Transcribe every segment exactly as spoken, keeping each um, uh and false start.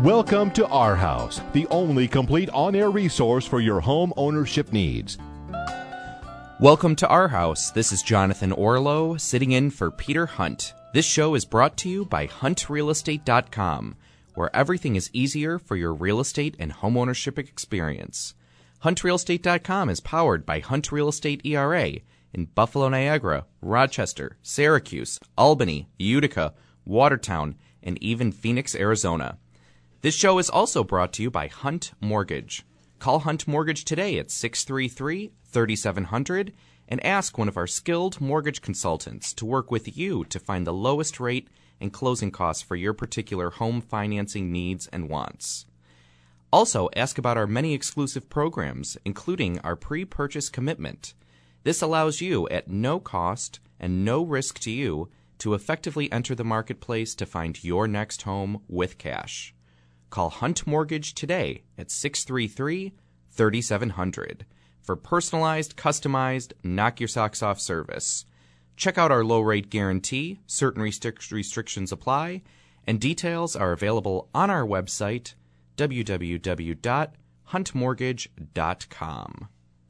Welcome to Our House, the only complete on-air resource for your home ownership needs. Welcome to Our House. This is Jonathan Orlow, sitting in for Peter Hunt. This show is brought to you by hunt real estate dot com, where everything is easier for your real estate and home ownership experience. hunt real estate dot com is powered by Hunt Real Estate E R A in Buffalo, Niagara, Rochester, Syracuse, Albany, Utica, Watertown, and even Phoenix, Arizona. This show is also brought to you by Hunt Mortgage. Call Hunt Mortgage today at six three three, three seven zero zero and ask one of our skilled mortgage consultants to work with you to find the lowest rate and closing costs for your particular home financing needs and wants. Also, ask about our many exclusive programs, including our pre-purchase commitment. This allows you, at no cost and no risk to you, to effectively enter the marketplace to find your next home with cash. Call Hunt Mortgage today at six three three, three seven zero zero for personalized, customized, knock-your-socks-off service. Check out our low-rate guarantee, certain restric- restrictions apply, and details are available on our website, w w w dot hunt mortgage dot com.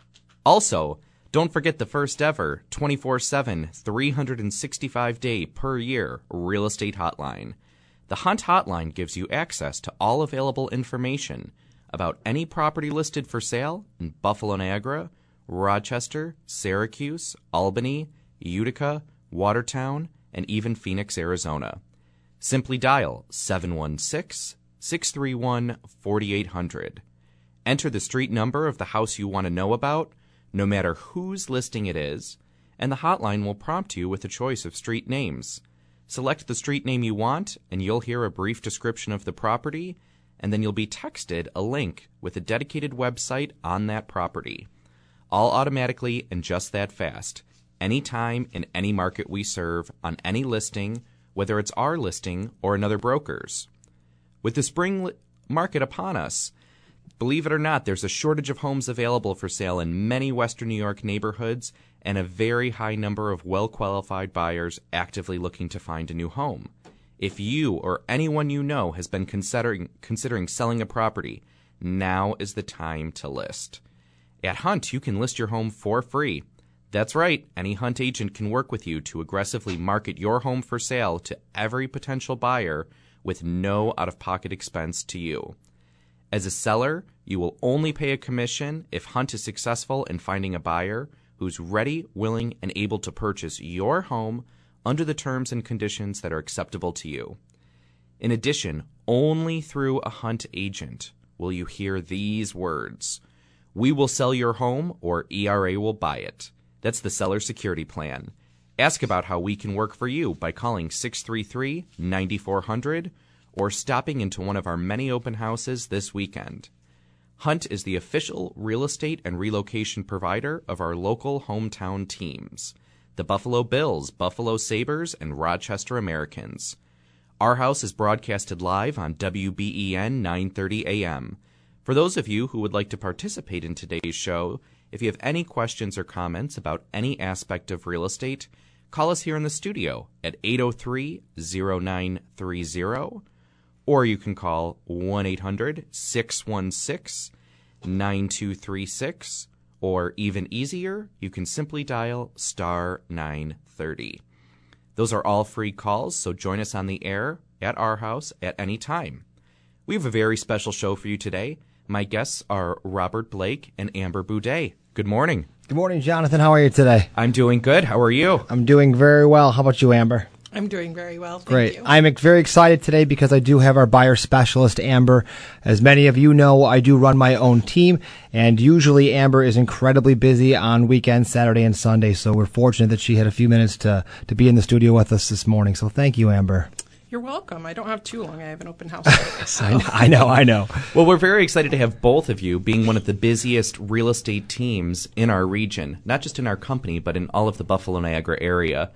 Also, don't forget the first ever twenty-four seven, three hundred sixty-five day per year real estate hotline. The Hunt Hotline gives you access to all available information about any property listed for sale in Buffalo, Niagara, Rochester, Syracuse, Albany, Utica, Watertown, and even Phoenix, Arizona. Simply dial seven one six, six three one, four eight zero zero. Enter the street number of the house you want to know about, no matter whose listing it is, and the hotline will prompt you with a choice of street names. Select the street name you want, and you'll hear a brief description of the property, and then you'll be texted a link with a dedicated website on that property. All automatically and just that fast, anytime in any market we serve, on any listing, whether it's our listing or another broker's. With the spring li- market upon us, believe it or not, there's a shortage of homes available for sale in many Western New York neighborhoods and a very high number of well-qualified buyers actively looking to find a new home. If you or anyone you know has been considering considering selling a property, now is the time to list. At Hunt, you can list your home for free. That's right, any Hunt agent can work with you to aggressively market your home for sale to every potential buyer with no out-of-pocket expense to you. As a seller, you will only pay a commission if Hunt is successful in finding a buyer who's ready, willing, and able to purchase your home under the terms and conditions that are acceptable to you. In addition, only through a Hunt agent will you hear these words: "We will sell your home," or E R A will buy it. That's the Seller Security Plan. Ask about how we can work for you by calling six three three, nine four zero zero or stopping into one of our many open houses this weekend. Hunt is the official real estate and relocation provider of our local hometown teams, the Buffalo Bills, Buffalo Sabres, and Rochester Americans. Our House is broadcasted live on W B E N nine thirty A M. For those of you who would like to participate in today's show, if you have any questions or comments about any aspect of real estate, call us here in the studio at eight oh three, oh nine three oh, or you can call one eight hundred, six one six, nine two three six, or even easier, you can simply dial star nine thirty. Those are all free calls, so join us on the air at Our House at any time. We have a very special show for you today. My guests are Robert Blake and Amber Boudet. Good morning. Good morning, Jonathan. How are you today? I'm doing good. How are you? I'm doing very well. How about you, Amber? I'm doing very well, thank Great. you. I'm very excited today because I do have our buyer specialist, Amber. As many of you know, I do run my own team, and usually Amber is incredibly busy on weekends, Saturday and Sunday, so we're fortunate that she had a few minutes to, to be in the studio with us this morning. So thank you, Amber. You're welcome. I don't have too long. I have an open house today. So. I know, I know. Well, we're very excited to have both of you being one of the busiest real estate teams in our region, not just in our company, but in all of the Buffalo, Niagara area.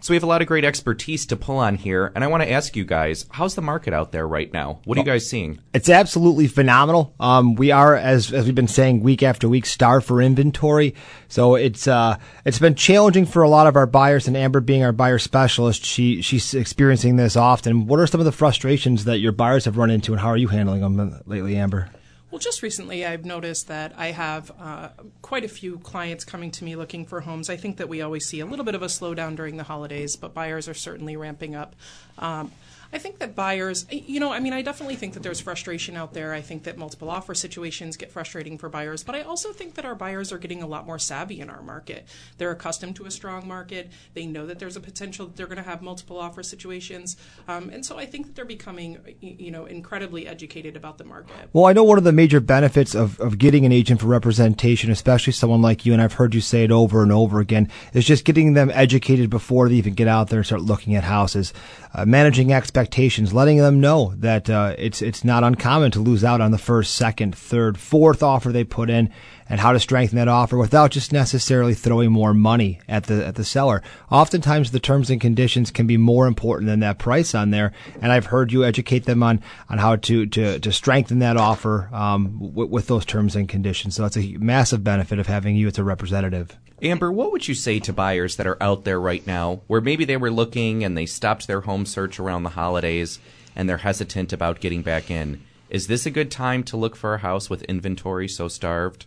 So we have a lot of great expertise to pull on here, and I want to ask you guys, how's the market out there right now? What are you guys seeing? It's absolutely phenomenal. Um, we are, as as we've been saying, week after week, starved for inventory. So it's uh, it's been challenging for a lot of our buyers, and Amber being our buyer specialist, she she's experiencing this often. What are some of the frustrations that your buyers have run into, and how are you handling them lately, Amber? Well, just recently I've noticed that I have uh, quite a few clients coming to me looking for homes. I think that we always see a little bit of a slowdown during the holidays, but buyers are certainly ramping up. Um, I think that buyers, you know, I mean, I definitely think that there's frustration out there. I think that multiple offer situations get frustrating for buyers, but I also think that our buyers are getting a lot more savvy in our market. They're accustomed to a strong market. They know that there's a potential that they're going to have multiple offer situations. Um, and so I think that they're becoming, you know, incredibly educated about the market. Well, I know one of the major benefits of, of getting an agent for representation, especially someone like you, and I've heard you say it over and over again, is just getting them educated before they even get out there and start looking at houses, uh, managing expectations. Expectations, letting them know that uh, it's it's not uncommon to lose out on the first, second, third, fourth offer they put in, and how to strengthen that offer without just necessarily throwing more money at the at the seller. Oftentimes, the terms and conditions can be more important than that price on there, and I've heard you educate them on on how to to to strengthen that offer um, w- with those terms and conditions. So it's a massive benefit of having you as a representative. Amber, what would you say to buyers that are out there right now where maybe they were looking and they stopped their home search around the holidays and they're hesitant about getting back in? Is this a good time to look for a house with inventory so starved?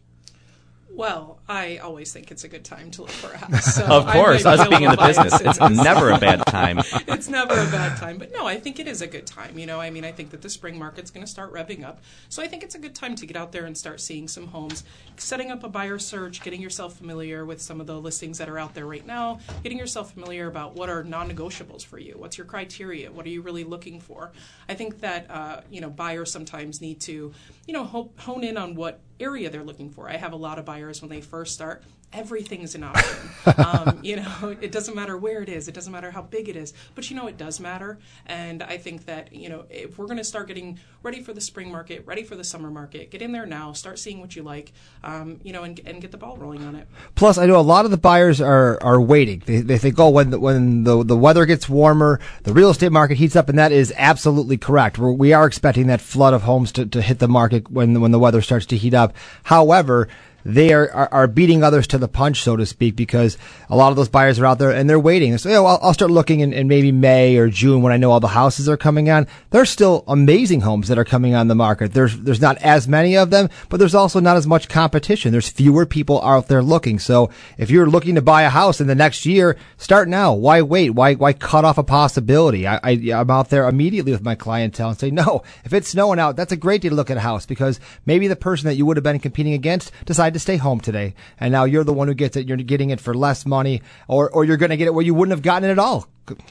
Well, I always think it's a good time to look for a house. So of course, us being in the business, it's never a bad time. It's never a bad time. But no, I think it is a good time. You know, I mean, I think that the spring market's going to start revving up. So I think it's a good time to get out there and start seeing some homes, setting up a buyer search, getting yourself familiar with some of the listings that are out there right now, getting yourself familiar about what are non-negotiables for you. What's your criteria? What are you really looking for? I think that, uh, you know, buyers sometimes need to, you know, ho- hone in on what area they're looking for. I have a lot of buyers when they first start, everything's an option. um, you know, it doesn't matter where it is. It doesn't matter how big it is. But, you know, it does matter. And I think that, you know, if we're going to start getting ready for the spring market, ready for the summer market, get in there now, start seeing what you like, um, you know, and, and get the ball rolling on it. Plus, I know a lot of the buyers are, are waiting. They, they think, oh, when the, when the, the weather gets warmer, the real estate market heats up, and that is absolutely correct. We're, we are expecting that flood of homes to, to hit the market when, when the weather starts to heat up. However, they are, are, are beating others to the punch, so to speak, because a lot of those buyers are out there and they're waiting. They say, oh, I'll, I'll start looking in, in maybe May or June when I know all the houses are coming on. There's still amazing homes that are coming on the market. There's there's not as many of them, but there's also not as much competition. There's fewer people out there looking. So if you're looking to buy a house in the next year, start now. Why wait? Why why cut off a possibility? I, I, I'm out there immediately with my clientele and say, no, if it's snowing out, that's a great day to look at a house because maybe the person that you would have been competing against decided to stay home today, and now you're the one who gets it. You're getting it for less money, or or you're going to get it where you wouldn't have gotten it at all.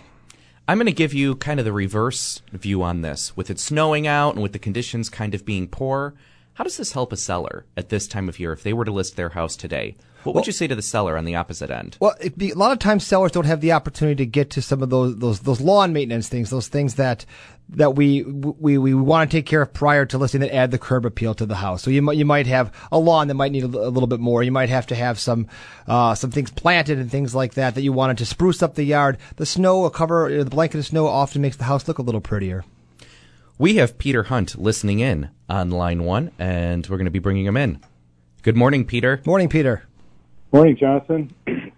I'm going to give you kind of the reverse view on this. With it snowing out and with the conditions kind of being poor, how does this help a seller at this time of year if they were to list their house today? What would well, you say to the seller on the opposite end? Well, it be, a lot of times sellers don't have the opportunity to get to some of those those those lawn maintenance things, those things that that we we we want to take care of prior to listing that add the curb appeal to the house. So you might you might have a lawn that might need a, a little bit more. You might have to have some uh, some things planted and things like that that you wanted to spruce up the yard. The snow, a cover, the blanket of snow often makes the house look a little prettier. We have Peter Hunt listening in on line one, and we're going to be bringing him in. Good morning, Peter. Morning, Peter. Morning, Jonathan.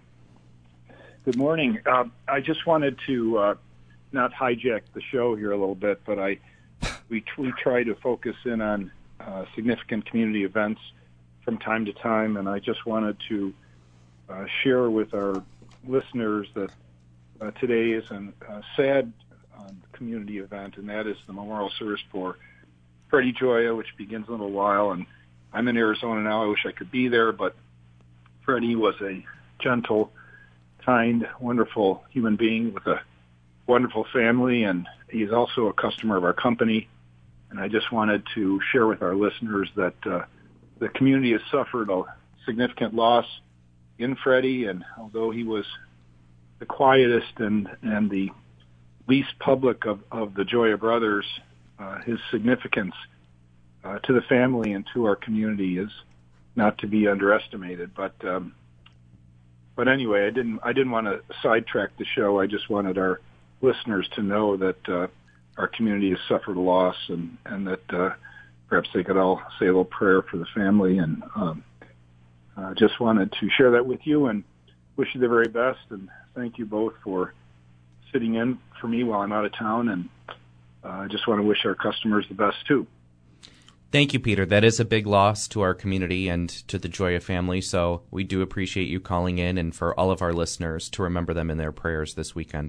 Good morning. Uh, I just wanted to uh, not hijack the show here a little bit, but I we we try to focus in on uh, significant community events from time to time, and I just wanted to uh, share with our listeners that uh, today is a uh, sad uh, community event, and that is the memorial service for Freddie Gioia, which begins in a little while. And I'm in Arizona now. I wish I could be there, but Freddie was a gentle, kind, wonderful human being with a wonderful family, and he's also a customer of our company. And I just wanted to share with our listeners that uh, the community has suffered a significant loss in Freddie, and although he was the quietest and, and the least public of, of the Gioia brothers, uh, his significance uh, to the family and to our community is not to be underestimated. But um, but anyway, I didn't I didn't want to sidetrack the show. I just wanted our listeners to know that uh, our community has suffered a loss, and and that uh, perhaps they could all say a little prayer for the family. And um, uh, just wanted to share that with you and wish you the very best. And thank you both for sitting in for me while I'm out of town. And uh, I just want to wish our customers the best too. Thank you, Peter. That is a big loss to our community and to the Joya family, so we do appreciate you calling in, and for all of our listeners to remember them in their prayers this weekend.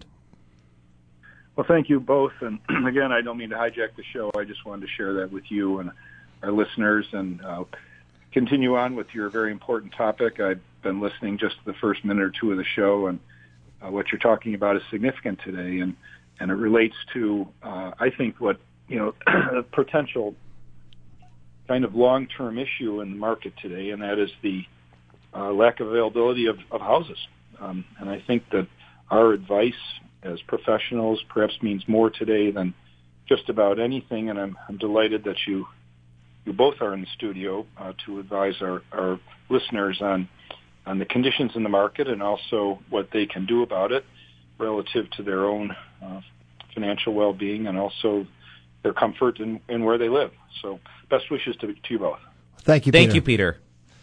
Well, thank you both. And again, I don't mean to hijack the show. I just wanted to share that with you and our listeners, and uh, continue on with your very important topic. I've been listening just the first minute or two of the show, and uh, what you're talking about is significant today, and, and it relates to, uh, I think, what, you know, the potential kind of long-term issue in the market today, and that is the uh, lack of availability of, of houses. Um, and I think that our advice as professionals perhaps means more today than just about anything, and I'm, I'm delighted that you you both are in the studio uh, to advise our, our listeners on, on the conditions in the market and also what they can do about it relative to their own uh, financial well-being and also their comfort in, in where they live. So best wishes to, to you both. Thank you, Peter. Thank you, Peter.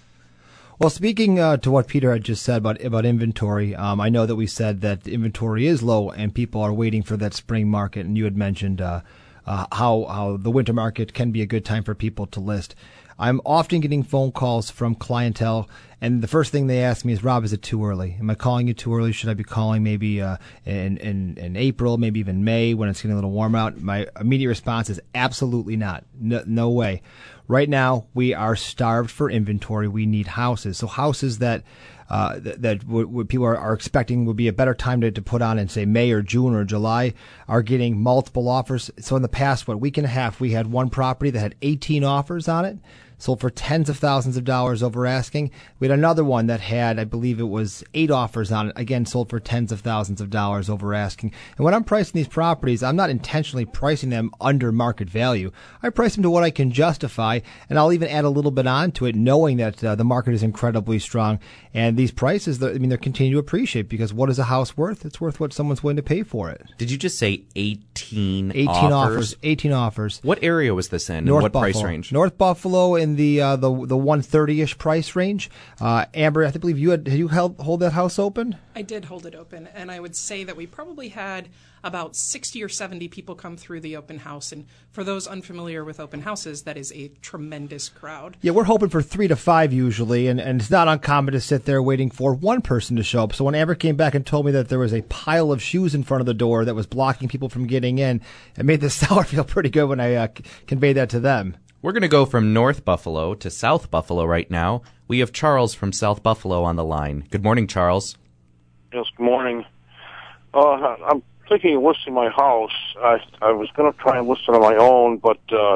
Well, speaking uh, to what Peter had just said about about inventory, um, I know that we said that inventory is low and people are waiting for that spring market, and you had mentioned uh, uh, how how the winter market can be a good time for people to list. I'm often getting phone calls from clientele, and the first thing they ask me is, Rob, is it too early? Am I calling you too early? Should I be calling maybe uh, in, in, in April, maybe even May when it's getting a little warmer out? My immediate response is absolutely not. No, no way. Right now, we are starved for inventory. We need houses. So houses that uh, that, that w- w- people are, are expecting would be a better time to, to put on in, say, May or June or July are getting multiple offers. So in the past, what, week and a half, we had one property that had eighteen offers on it, sold for tens of thousands of dollars over asking. We had another one that had, I believe it was eight offers on it, again, sold for tens of thousands of dollars over asking. And when I'm pricing these properties, I'm not intentionally pricing them under market value. I price them to what I can justify, and I'll even add a little bit on to it, knowing that uh, the market is incredibly strong. And these prices, I mean, they're continuing to appreciate, because what is a house worth? It's worth what someone's willing to pay for it. Did you just say eighteen, eighteen offers? offers? eighteen offers. What area was this in? North and what Buffalo. price range? North Buffalo in the uh, the the one thirty-ish price range. Uh, Amber, I believe you had, had you held hold that house open? I did hold it open, and I would say that we probably had about sixty or seventy people come through the open house. And for those unfamiliar with open houses, that is a tremendous crowd. Yeah, we're hoping for three to five usually, and, and it's not uncommon to sit there waiting for one person to show up. So when Amber came back and told me that there was a pile of shoes in front of the door that was blocking people from getting in, it made the seller feel pretty good when I uh, conveyed that to them. We're going to go from North Buffalo to South Buffalo right now. We have Charles from South Buffalo on the line. Good morning, Charles. Yes, good morning. Uh, I'm thinking of listing my house. I I was going to try and list it on my own, but uh,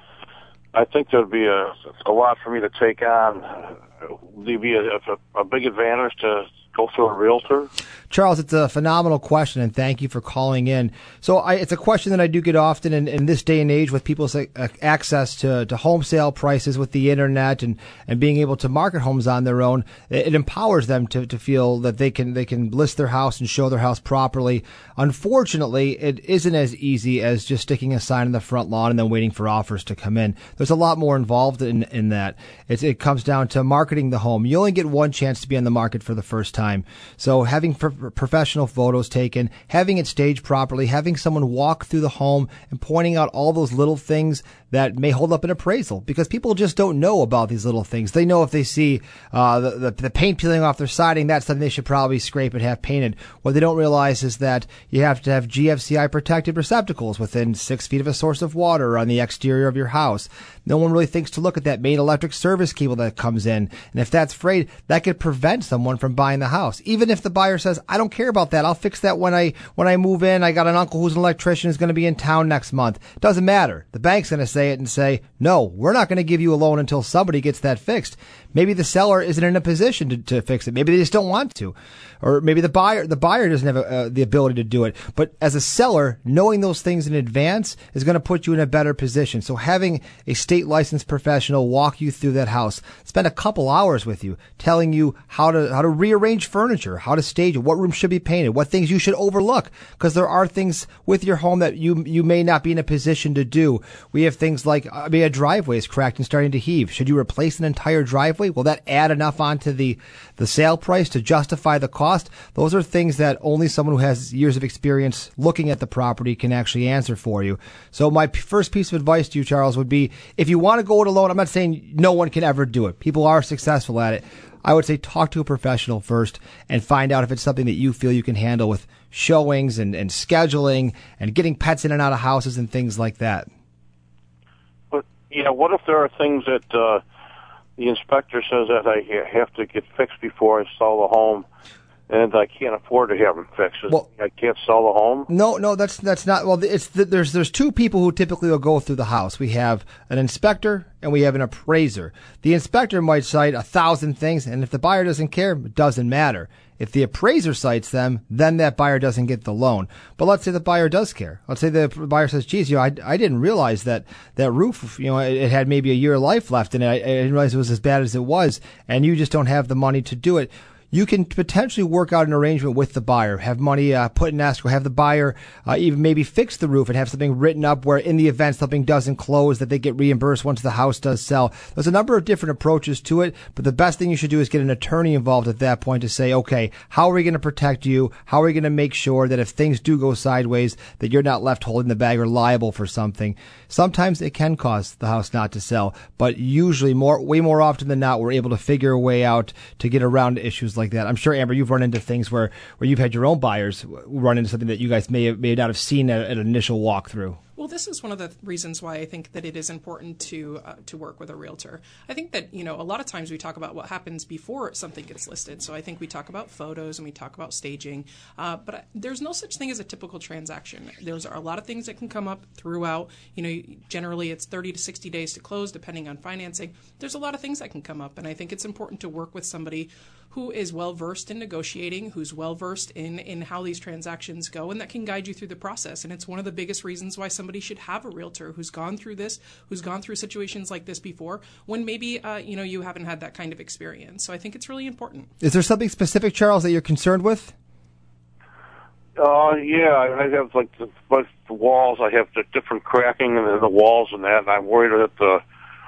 I think there'd be a, a lot for me to take on. Would there be a, a, a big advantage to go through a realtor? Charles, it's a phenomenal question, and thank you for calling in. So I, it's a question that I do get often in, in this day and age with people's access to, to home sale prices with the internet and, and being able to market homes on their own. It, it empowers them to, to feel that they can they can list their house and show their house properly. Unfortunately, it isn't as easy as just sticking a sign in the front lawn and then waiting for offers to come in. There's a lot more involved in, in that. It's, it comes down to marketing the home. You only get one chance to be on the market for the first time. So having pro- professional photos taken, having it staged properly, having someone walk through the home and pointing out all those little things that may hold up an appraisal, because people just don't know about these little things. They know if they see uh, the, the, the paint peeling off their siding, that's something they should probably scrape and have painted. What they don't realize is that you have to have G F C I protected receptacles within six feet of a source of water on the exterior of your house. No one really thinks to look at that main electric service cable that comes in. And if that's frayed, that could prevent someone from buying the house. Even if the buyer says, I don't care about that, I'll fix that when I when I move in. I got an uncle who's an electrician who's going to be in town next month. Doesn't matter. The bank's going to say it and say, no, we're not going to give you a loan until somebody gets that fixed. Maybe the seller isn't in a position to, to fix it. Maybe they just don't want to. Or maybe the buyer the buyer doesn't have uh, the ability to do it. But as a seller, knowing those things in advance is going to put you in a better position. So having a state licensed professional walk you through that house, spend a couple hours with you, telling you how to how to rearrange stage furniture, how to stage it, what rooms should be painted, what things you should overlook, because there are things with your home that you you may not be in a position to do. We have things like, I mean, a driveway is cracked and starting to heave. Should you replace an entire driveway? Will that add enough onto the, the sale price to justify the cost? Those are things that only someone who has years of experience looking at the property can actually answer for you. So my p- first piece of advice to you, Charles, would be, if you want to go it alone, I'm not saying no one can ever do it. People are successful at it. I would say talk to a professional first and find out if it's something that you feel you can handle with showings and, and scheduling and getting pets in and out of houses and things like that. But, you know, what if there are things that uh, the inspector says that I have to get fixed before I sell the home, and I can't afford to have them fixed? Well, I can't sell the home? No, no, that's that's not. Well, it's there's there's two people who typically will go through the house. We have an inspector and we have an appraiser. The inspector might cite a thousand things, and if the buyer doesn't care, it doesn't matter. If the appraiser cites them, then that buyer doesn't get the loan. But let's say the buyer does care. Let's say the buyer says, geez, you know, I, I didn't realize that that roof, you know, it, it had maybe a year of life left in it. I, I didn't realize it was as bad as it was, and you just don't have the money to do it. You can potentially work out an arrangement with the buyer, have money uh, put in escrow, have the buyer uh, even maybe fix the roof and have something written up where in the event something doesn't close that they get reimbursed once the house does sell. There's a number of different approaches to it, but the best thing you should do is get an attorney involved at that point to say, okay, how are we going to protect you? How are we going to make sure that if things do go sideways that you're not left holding the bag or liable for something? Sometimes it can cause the house not to sell, but usually more, way more often than not, we're able to figure a way out to get around issues like that. I'm sure, Amber, you've run into things where, where you've had your own buyers run into something that you guys may have, may not have seen at an initial walkthrough. Well, this is one of the reasons why I think that it is important to uh, to work with a realtor. I think that, you know, a lot of times we talk about what happens before something gets listed. So I think we talk about photos and we talk about staging, uh, but there's no such thing as a typical transaction. There's a lot of things that can come up throughout. You know, generally it's thirty to sixty days to close, depending on financing. There's a lot of things that can come up, and I think it's important to work with somebody who is well-versed in negotiating, who's well-versed in, in how these transactions go, and that can guide you through the process. And it's one of the biggest reasons why somebody should have a realtor who's gone through this, who's gone through situations like this before, when maybe uh, you know you haven't had that kind of experience. So I think it's really important. Is there something specific, Charles, that you're concerned with? Uh, yeah, I have like the, like the walls. I have the different cracking in the walls and that, and I'm worried that the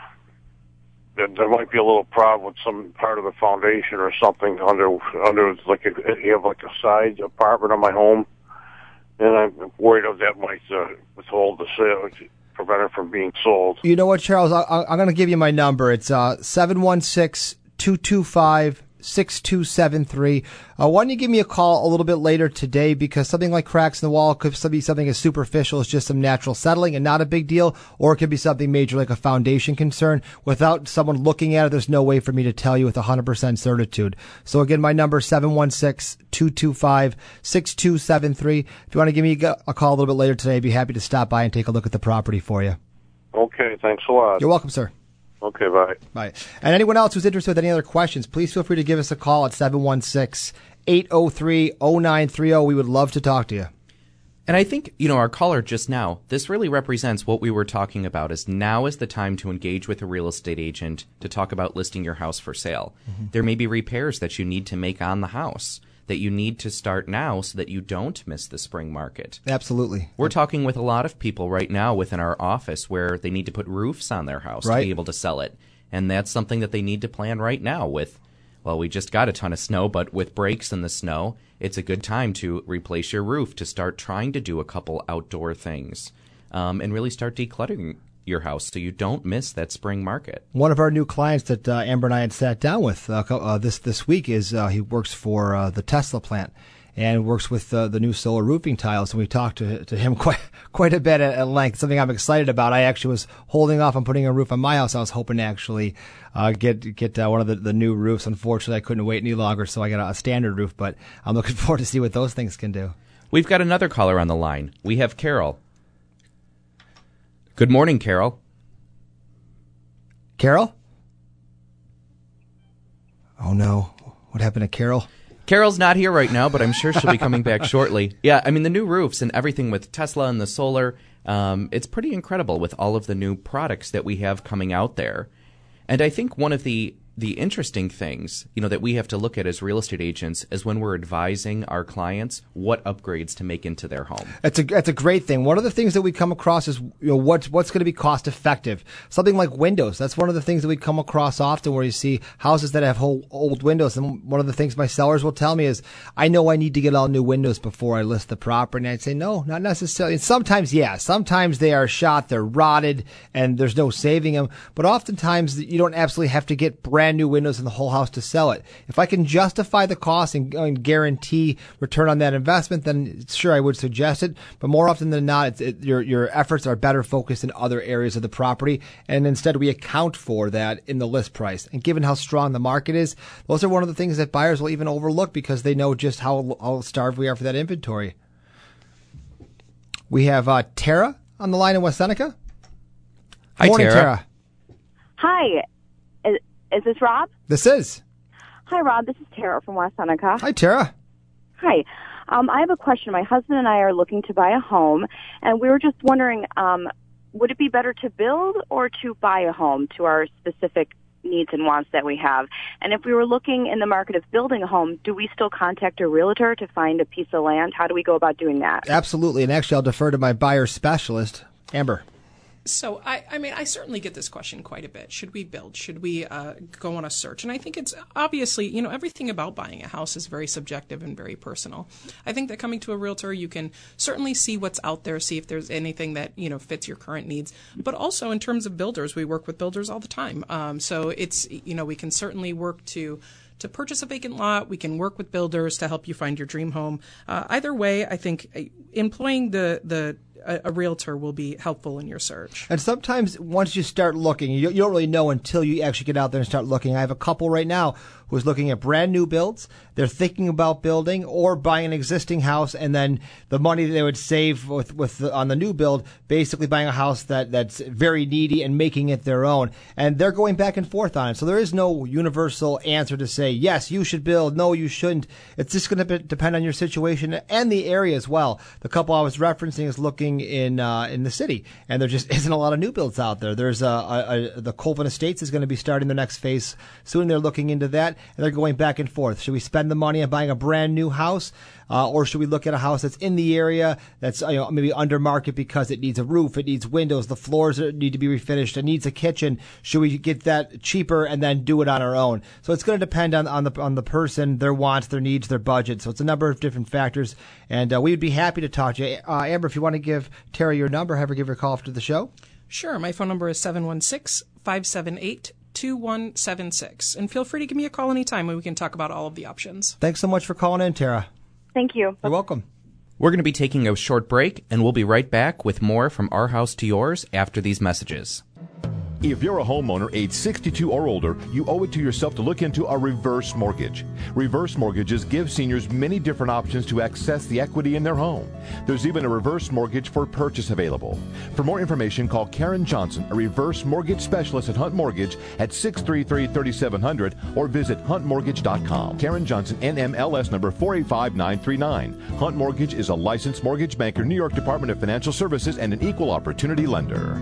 that there might be a little problem with some part of the foundation or something under under like a, you have like a side apartment on my home, and I'm worried that that might uh, withhold the sale, prevent it from being sold. You know what, Charles? I, I'm going to give you my number. It's uh seven one six, two two five, six two seven three. Uh, why don't you give me a call a little bit later today, because something like cracks in the wall could be something as superficial as just some natural settling and not a big deal, or it could be something major like a foundation concern. Without someone looking at it, there's no way for me to tell you with one hundred percent certitude. So again, my number is seven one six, two two five, six two seven three. If you want to give me a call a little bit later today, I'd be happy to stop by and take a look at the property for you. Okay, thanks a lot. You're welcome, sir. Okay, bye. Bye. And anyone else who's interested with any other questions, please feel free to give us a call at seven one six, eight oh three, oh nine three oh. We would love to talk to you. And I think, you know, our caller just now, this really represents what we were talking about, is now is the time to engage with a real estate agent to talk about listing your house for sale. Mm-hmm. There may be repairs that you need to make on the house that you need to start now so that you don't miss the spring market. Absolutely. We're talking with a lot of people right now within our office where they need to put roofs on their house right. to be able to sell it. And that's something that they need to plan right now with, well, we just got a ton of snow, but with breaks in the snow, it's a good time to replace your roof, to start trying to do a couple outdoor things, um, and really start decluttering your house so you don't miss that spring market. One of our new clients that uh, Amber and I had sat down with uh, uh, this this week is uh, he works for uh, the Tesla plant and works with uh, the new solar roofing tiles. And we talked to to him quite quite a bit at, at length. Something I'm excited about. I actually was holding off on putting a roof on my house. I was hoping to actually uh, get get uh, one of the, the new roofs. Unfortunately, I couldn't wait any longer, so I got a, a standard roof. But I'm looking forward to see what those things can do. We've got another caller on the line. We have Carol. Good morning, Carol. Carol? Oh, no. What happened to Carol? Carol's not here right now, but I'm sure she'll be coming back shortly. Yeah, I mean, the new roofs and everything with Tesla and the solar, um, it's pretty incredible with all of the new products that we have coming out there. And I think one of the the interesting things, you know, that we have to look at as real estate agents is when we're advising our clients what upgrades to make into their home. That's a that's a great thing. One of the things that we come across is, you know, what's what's going to be cost effective. Something like windows. That's one of the things that we come across often, where you see houses that have whole, old windows. And one of the things my sellers will tell me is, I know I need to get all new windows before I list the property. And I'd say, no, not necessarily. And sometimes, yeah, sometimes they are shot, they're rotted, and there's no saving them. But oftentimes you don't absolutely have to get brand new windows in the whole house to sell it. If I can justify the cost and, and guarantee return on that investment, then sure, I would suggest it. But more often than not, it's, it, your your efforts are better focused in other areas of the property, and instead we account for that in the list price. And given how strong the market is, those are one of the things that buyers will even overlook because they know just how, how starved we are for that inventory. We have uh, Tara on the line in West Seneca. Hi, Morning, Tara. Tara. Hi. Is, is this Rob? This is. Hi, Rob. This is Tara from West Seneca. Hi, Tara. Hi. Um, I have a question. My husband and I are looking to buy a home, and we were just wondering, um, would it be better to build or to buy a home to our specific needs and wants that we have? And if we were looking in the market of building a home, do we still contact a realtor to find a piece of land? How do we go about doing that? Absolutely. And actually, I'll defer to my buyer specialist, Amber. So, I, I mean, I certainly get this question quite a bit. Should we build? Should we uh, go on a search? And I think it's obviously, you know, everything about buying a house is very subjective and very personal. I think that coming to a realtor, you can certainly see what's out there, see if there's anything that, you know, fits your current needs. But also in terms of builders, we work with builders all the time. Um, so it's, you know, we can certainly work to to purchase a vacant lot. We can work with builders to help you find your dream home. Uh, either way, I think employing the the a, a realtor will be helpful in your search. And sometimes once you start looking, you, you don't really know until you actually get out there and start looking. I have a couple right now who's looking at brand new builds. They're thinking about building or buying an existing house, and then the money they would save with, with the, on the new build, basically buying a house that, that's very needy and making it their own. And they're going back and forth on it. So there is no universal answer to say, yes, you should build, no, you shouldn't. It's just going to depend on your situation and the area as well. The couple I was referencing is looking in uh, in the city, and there just isn't a lot of new builds out there. There's a, a, a the Colvin Estates is going to be starting their next phase soon. They're looking into that, and they're going back and forth. Should we spend the money on buying a brand new house, uh, or should we look at a house that's in the area that's, you know, maybe under market because it needs a roof, it needs windows, the floors need to be refinished, it needs a kitchen? Should we get that cheaper and then do it on our own? So it's going to depend on, on the on the person, their wants, their needs, their budget. So it's a number of different factors, and uh, we would be happy to talk to you. Uh, Amber, if you want to give Terry your number, have her give her a call after the show. Sure. My phone number is seven one six, five seven eight, two one seven six. And feel free to give me a call anytime and we can talk about all of the options. Thanks so much for calling in, Tara. Thank you. You're welcome. We're going to be taking a short break, and we'll be right back with more from Our House to Yours after these messages. If you're a homeowner age sixty-two or older, you owe it to yourself to look into a reverse mortgage. Reverse mortgages give seniors many different options to access the equity in their home. There's even a reverse mortgage for purchase available. For more information, call Karen Johnson, a reverse mortgage specialist at Hunt Mortgage at six three three, three seven zero zero or visit hunt mortgage dot com. Karen Johnson, N M L S number four eight five nine three nine. Hunt Mortgage is a licensed mortgage banker, New York Department of Financial Services, and an equal opportunity lender.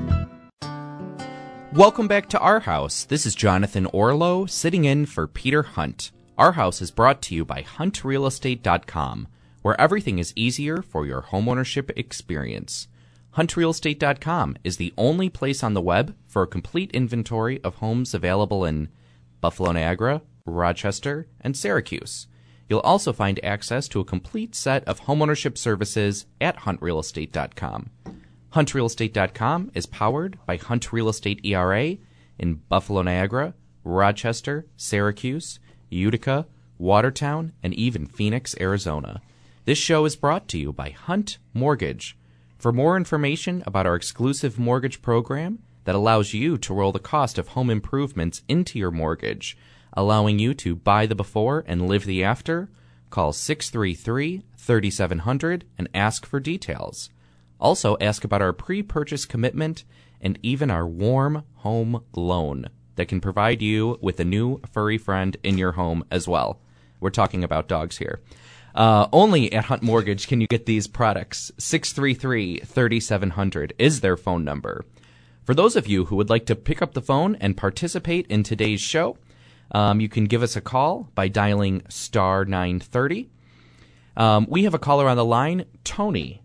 Welcome back to Our House. This is Jonathan Orlow sitting in for Peter Hunt. Our House is brought to you by hunt real estate dot com, where everything is easier for your homeownership experience. hunt real estate dot com is the only place on the web for a complete inventory of homes available in Buffalo, Niagara, Rochester, and Syracuse. You'll also find access to a complete set of homeownership services at hunt real estate dot com. hunt real estate dot com is powered by Hunt Real Estate E R A in Buffalo, Niagara, Rochester, Syracuse, Utica, Watertown, and even Phoenix, Arizona. This show is brought to you by Hunt Mortgage. For more information about our exclusive mortgage program that allows you to roll the cost of home improvements into your mortgage, allowing you to buy the before and live the after, call six three three, three seven zero zero and ask for details. Also, ask about our pre-purchase commitment and even our warm home loan that can provide you with a new furry friend in your home as well. We're talking about dogs here. Uh, only at Hunt Mortgage can you get these products. six three three, three seven zero zero is their phone number. For those of you who would like to pick up the phone and participate in today's show, Um, you can give us a call by dialing star nine thirty. Um, we have a caller on the line, Tony.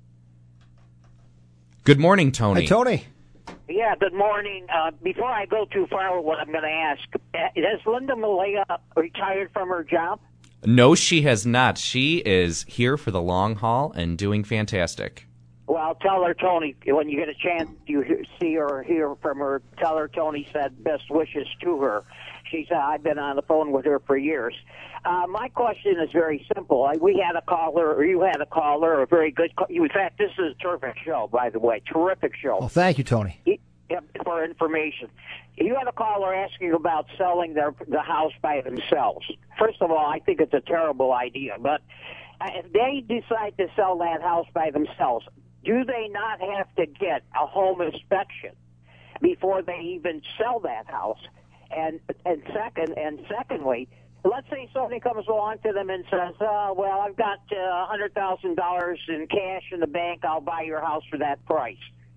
Good morning, Tony. Hi, Tony. Yeah, good morning. Uh, before I go too far with what I'm going to ask, has Linda Malaya retired from her job? No, she has not. She is here for the long haul and doing fantastic. Well, tell her, Tony, when you get a chance, you see her or hear from her, tell her Tony said best wishes to her. She's, uh, I've been on the phone with her for years. Uh, my question is very simple. I, we had a caller, or you had a caller, a very good call. In fact, this is a terrific show, by the way. Terrific show. Well, thank you, Tony. He, for information. You had a caller asking about selling their the house by themselves. First of all, I think it's a terrible idea. But if they decide to sell that house by themselves, do they not have to get a home inspection before they even sell that house? And and second and secondly, let's say somebody comes along to them and says, oh, well, I've got uh, one hundred thousand dollars in cash in the bank. I'll buy your house for that price.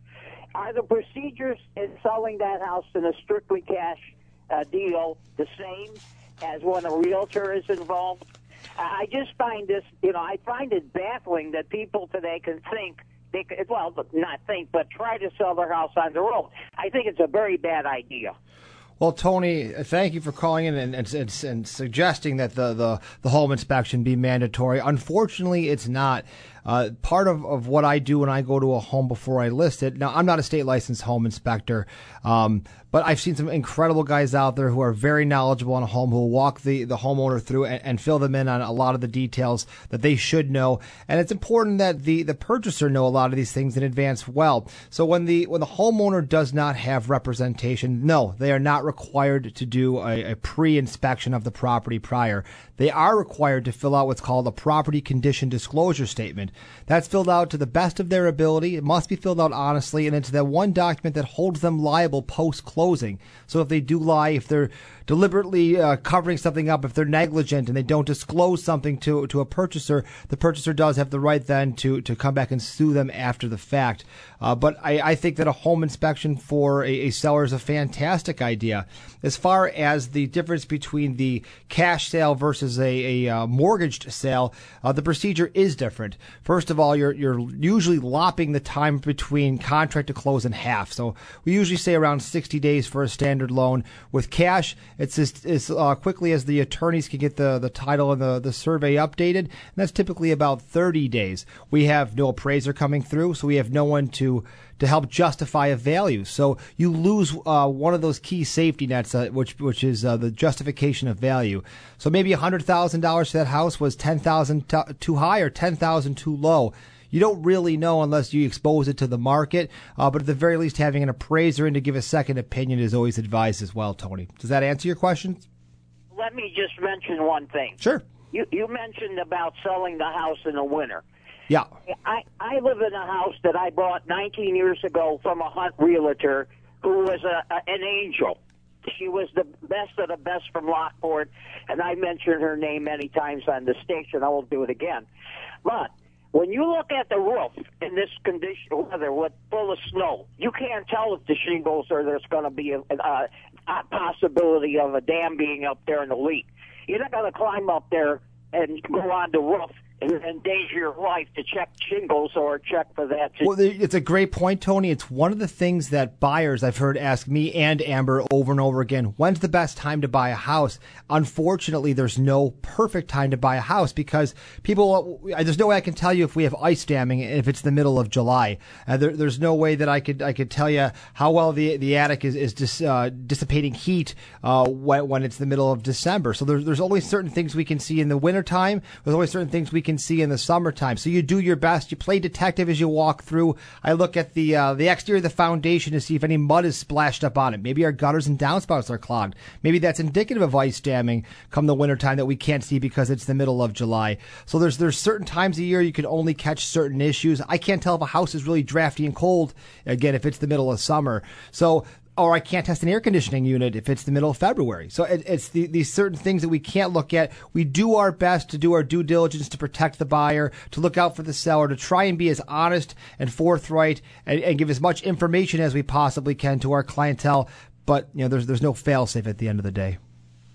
Are the procedures in selling that house in a strictly cash uh, deal the same as when a realtor is involved? I just find this, you know, I find it baffling that people today can think, they could, well, not think, but try to sell their house on their own. I think it's a very bad idea. Well, Tony, thank you for calling in and, and, and, and suggesting that the, the, the home inspection be mandatory. Unfortunately, it's not. Uh, part of, of what I do when I go to a home before I list it, now I'm not a state licensed home inspector, um, but I've seen some incredible guys out there who are very knowledgeable on a home, who will walk the, the homeowner through and, and fill them in on a lot of the details that they should know. And it's important that the, the purchaser know a lot of these things in advance well. So when the when the homeowner does not have representation, no, they are not required to do a, a pre-inspection of the property prior. They are required to fill out what's called a property condition disclosure statement. That's filled out to the best of their ability. It must be filled out honestly, and it's that one document that holds them liable post-closing. So if they do lie, if they're deliberately uh, covering something up, if they're negligent and they don't disclose something to to a purchaser, the purchaser does have the right then to, to come back and sue them after the fact. Uh, but I, I think that a home inspection for a, a seller is a fantastic idea. As far as the difference between the cash sale versus a, a uh, mortgaged sale, uh, the procedure is different. First of all, you're you're usually lopping the time between contract to close in half. So we usually say around sixty days for a standard loan. With cash, it's as, as uh, quickly as the attorneys can get the, the title and the, the survey updated, and that's typically about thirty days. We have no appraiser coming through, so we have no one to to help justify a value. So you lose uh, one of those key safety nets, uh, which which is uh, the justification of value. So maybe one hundred thousand dollars for that house was ten thousand dollars t- too high or ten thousand dollars too low. You don't really know unless you expose it to the market, uh, but at the very least, having an appraiser in to give a second opinion is always advised as well, Tony. Does that answer your questions? Let me just mention one thing. Sure. You, you mentioned about selling the house in the winter. Yeah. I, I live in a house that I bought nineteen years ago from a Hunt realtor who was a, a, an angel. She was the best of the best from Lockport, and I mentioned her name many times on the station. I won't do it again. But when you look at the roof in this condition, weather with full of snow, you can't tell if the shingles or there's going to be a, a, a possibility of a dam being up there in the leak. You're not going to climb up there and go on the roof and endanger your life to check shingles or check for that. Well, it's a great point, Tony. It's one of the things that buyers I've heard ask me and Amber over and over again. When's the best time to buy a house? Unfortunately, there's no perfect time to buy a house because people, there's no way I can tell you if we have ice damming if it's the middle of July. Uh, there, there's no way that I could I could tell you how well the the attic is, is dis, uh, dissipating heat uh, when, when it's the middle of December. So there's, there's only certain things we can see in the wintertime. There's only certain things we can see in the summertime. So you do your best. You play detective as you walk through. I look at the uh, the exterior of the foundation to see if any mud is splashed up on it. Maybe our gutters and downspouts are clogged. Maybe that's indicative of ice damming come the wintertime that we can't see because it's the middle of July. So there's there's certain times a year you can only catch certain issues. I can't tell if a house is really drafty and cold, again, if it's the middle of summer. So or I can't test an air conditioning unit if it's the middle of February. So it, it's the, these certain things that we can't look at. We do our best to do our due diligence to protect the buyer, to look out for the seller, to try and be as honest and forthright and, and give as much information as we possibly can to our clientele. But you know, there's there's no fail-safe at the end of the day.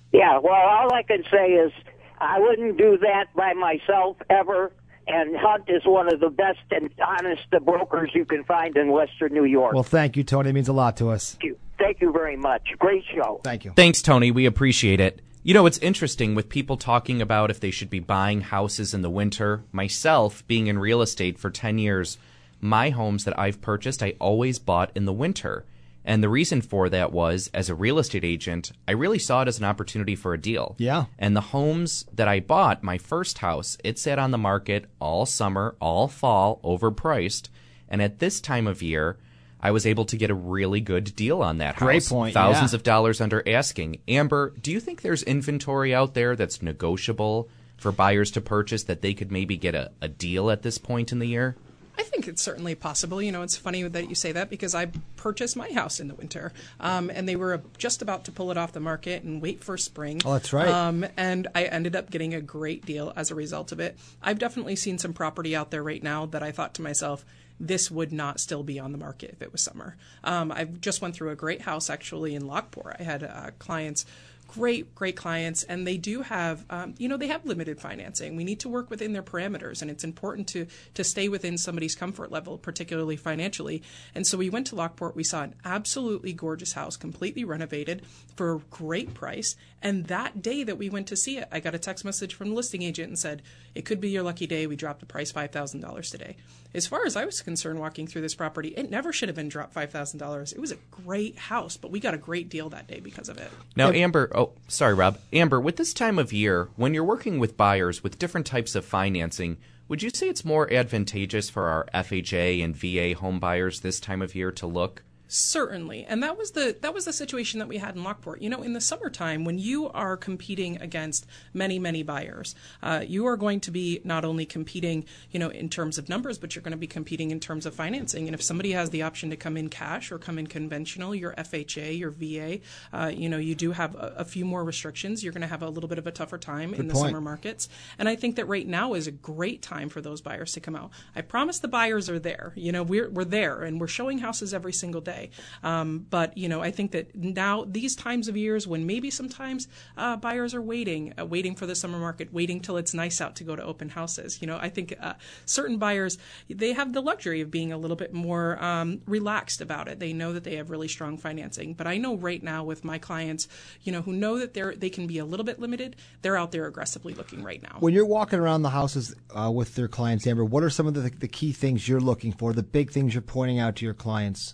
Yeah, well, all I can say is I wouldn't do that by myself ever, and Hunt is one of the best and honest brokers you can find in Western New York. Well, thank you, Tony. It means a lot to us. Thank you. Thank you very much. Great show. Thank you. Thanks, Tony. We appreciate it. You know, it's interesting with people talking about if they should be buying houses in the winter. Myself, being in real estate for ten years, my homes that I've purchased, I always bought in the winter. And the reason for that was, as a real estate agent, I really saw it as an opportunity for a deal. Yeah. And the homes that I bought, my first house, it sat on the market all summer, all fall, overpriced. And at this time of year, I was able to get a really good deal on that house. Great point, Thousands yeah. of dollars under asking. Amber, do you think there's inventory out there that's negotiable for buyers to purchase that they could maybe get a, a deal at this point in the year? I think it's certainly possible. You know, it's funny that you say that because I purchased my house in the winter, um, and they were just about to pull it off the market and wait for spring. Oh, that's right. Um, and I ended up getting a great deal as a result of it. I've definitely seen some property out there right now that I thought to myself, this would not still be on the market if it was summer. Um, I just went through a great house actually in Lockport. I had uh, clients. Great, great clients, and they do have, um, you know, they have limited financing. We need to work within their parameters, and it's important to to stay within somebody's comfort level, particularly financially. And so we went to Lockport. We saw an absolutely gorgeous house, completely renovated for a great price. And that day that we went to see it, I got a text message from the listing agent and said, it could be your lucky day. We dropped the price five thousand dollars today. As far as I was concerned walking through this property, it never should have been dropped five thousand dollars. It was a great house, but we got a great deal that day because of it. Now, Amber, oh, sorry, Rob. Amber, with this time of year, when you're working with buyers with different types of financing, would you say it's more advantageous for our F H A and V A home buyers this time of year to look? Certainly, and that was the that was the situation that we had in Lockport. You know, in the summertime, when you are competing against many, many buyers, uh, you are going to be not only competing, you know, in terms of numbers, but you're going to be competing in terms of financing. And if somebody has the option to come in cash or come in conventional, your F H A, your V A, uh, you know, you do have a, a few more restrictions. You're going to have a little bit of a tougher time Good in the point. summer markets. And I think that right now is a great time for those buyers to come out. I promise the buyers are there. You know, we're we're there, and we're showing houses every single day. Um, but, you know, I think that now these times of years when maybe sometimes uh, buyers are waiting, uh, waiting for the summer market, waiting till it's nice out to go to open houses. You know, I think uh, certain buyers, they have the luxury of being a little bit more um, relaxed about it. They know that they have really strong financing. But I know right now with my clients, you know, who know that they're they can be a little bit limited, they're out there aggressively looking right now. When you're walking around the houses uh, with their clients, Amber, what are some of the, the key things you're looking for, the big things you're pointing out to your clients?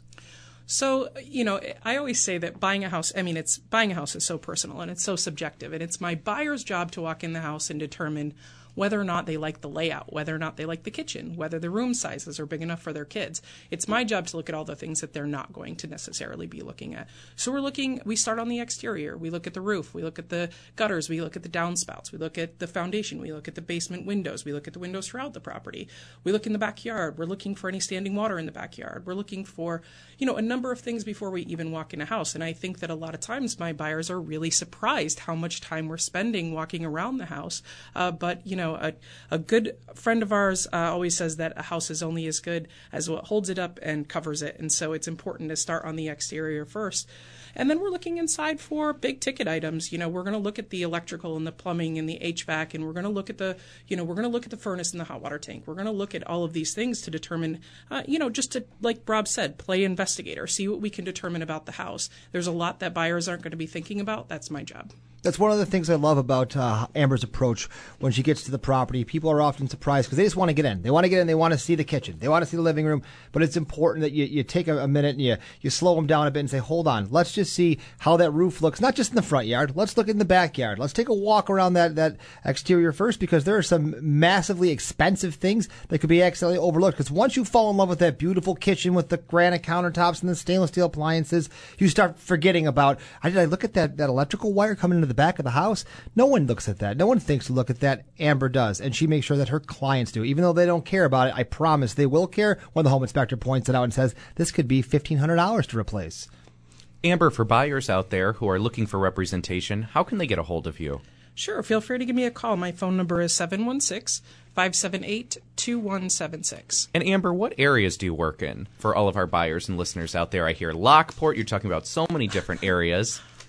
So, you know, I always say that buying a house, I mean, it's buying a house is so personal and it's so subjective. And it's my buyer's job to walk in the house and determine whether or not they like the layout, whether or not they like the kitchen, whether the room sizes are big enough for their kids. It's my job to look at all the things that they're not going to necessarily be looking at. So we're looking, we start on the exterior. We look at the roof. We look at the gutters. We look at the downspouts. We look at the foundation. We look at the basement windows. We look at the windows throughout the property. We look in the backyard. We're looking for any standing water in the backyard. We're looking for, you know, a number of things before we even walk in a house. And I think that a lot of times my buyers are really surprised how much time we're spending walking around the house. Uh, but, you know, a, a good friend of ours uh, always says that a house is only as good as what holds it up and covers it. And so it's important to start on the exterior first. And then we're looking inside for big ticket items. You know, we're going to look at the electrical and the plumbing and the H V A C, and we're going to look at the, you know, we're going to look at the furnace and the hot water tank. We're going to look at all of these things to determine, uh, you know, just to, like Rob said, play investigator, see what we can determine about the house. There's a lot that buyers aren't going to be thinking about. That's my job. That's one of the things I love about uh, Amber's approach when she gets to the property. People are often surprised because they just want to get in. They want to get in. They want to see the kitchen. They want to see the living room. But it's important that you, you take a, a minute and you, you slow them down a bit and say, hold on. Let's just see how that roof looks, not just in the front yard. Let's look in the backyard. Let's take a walk around that, that exterior first, because there are some massively expensive things that could be accidentally overlooked. Because once you fall in love with that beautiful kitchen with the granite countertops and the stainless steel appliances, you start forgetting about, did I look at that, that electrical wire coming into the back of the house? No one looks at that. No one thinks to look at that. Amber does, and she makes sure that her clients do. Even though they don't care about it, I promise they will care when the home inspector points it out and says, this could be fifteen hundred dollars to replace. Amber, for buyers out there who are looking for representation, how can they get a hold of you? Sure. Feel free to give me a call. My phone number is seven one six, five seven eight, two one seven six. And Amber, what areas do you work in for all of our buyers and listeners out there? I hear Lockport. You're talking about so many different areas.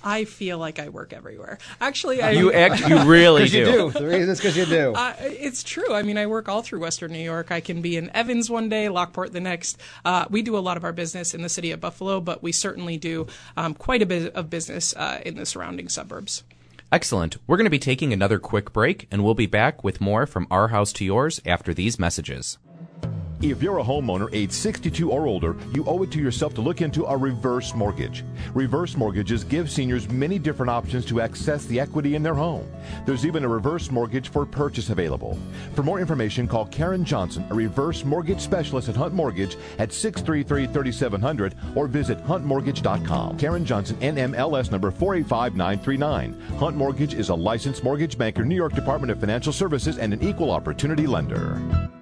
I feel like I work everywhere. Actually, I you act, you really do. You do. The reason is because you do. Uh, it's true. I mean, I work all through Western New York. I can be in Evans one day, Lockport the next. Uh, we do a lot of our business in the city of Buffalo, but we certainly do um, quite a bit of business uh, in the surrounding suburbs. Excellent. We're going to be taking another quick break, and we'll be back with more from Our House to Yours after these messages. If you're a homeowner age sixty-two or older, you owe it to yourself to look into a reverse mortgage. Reverse mortgages give seniors many different options to access the equity in their home. There's even a reverse mortgage for purchase available. For more information, call Karen Johnson, a reverse mortgage specialist at Hunt Mortgage at six three three, three seven zero zero or visit hunt mortgage dot com. Karen Johnson, N M L S number four eight five nine three nine. Hunt Mortgage is a licensed mortgage banker, New York Department of Financial Services, and an equal opportunity lender.